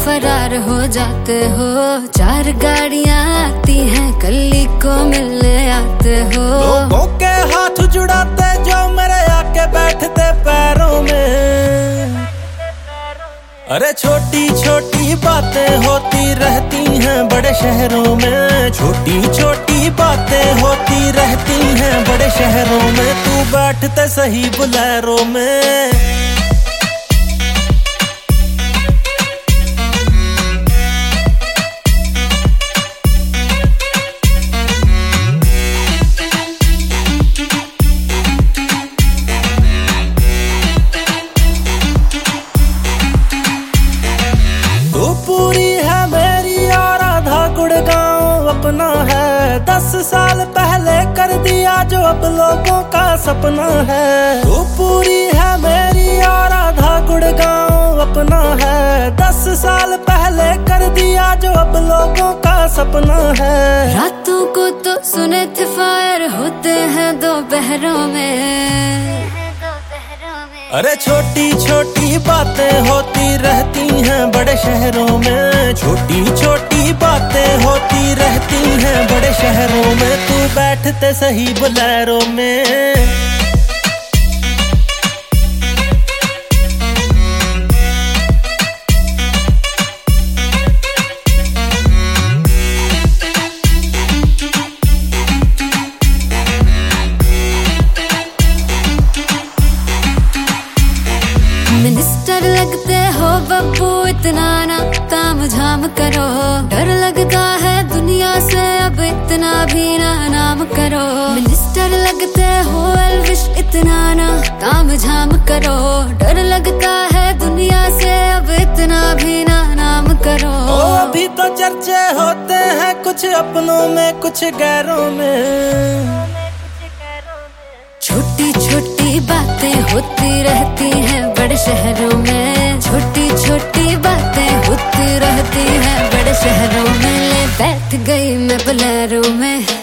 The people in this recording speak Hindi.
फरार हो जाते हो। चार गाड़ियां आती हैं, कली को मिलने आते हो। लोगों के हाथ जुड़ाते जो मेरे आके बैठते पैरों में। अरे छोटी छोटी बातें होती रहती हैं बड़े शहरों में। छोटी छोटी बातें होती रहती हैं बड़े शहरों में। तू बैठते सही बुलेरो में। पूरी है मेरी और आधा गुड़गांव अपना है। 10 साल पहले कर दिया जो अब लोगों का सपना है। तू पूरी है मेरी और आधा गुड़गांव अपना है। 10 साल पहले कर दिया जो अब लोगों का सपना है। रातों को तो सुने थे फायर होते हैं दोपहरों में। अरे छोटी छोटी बातें होती रहती हैं बड़े शहरों में। छोटी छोटी बातें होती रहती हैं बड़े शहरों में। तू बैठते सही बुलेरो में। मिनिस्टर लगते हो बब्बू, इतना ना ताम झाम करो। डर लगता है दुनिया से अब इतना भी ना नाम करो। मिनिस्टर लगते हो एल्विश, इतना ना ताम झाम करो। डर लगता है दुनिया से अब इतना भी ना नाम करो। अभी तो चर्चे होते हैं कुछ अपनों में कुछ गैरों में। छोटी छोटी बातें होती रहती हैं बड़े शहरों में। छोटी छोटी बातें होती रहती हैं बड़े शहरों में। ले बैठ गई मैं बुलेरो में।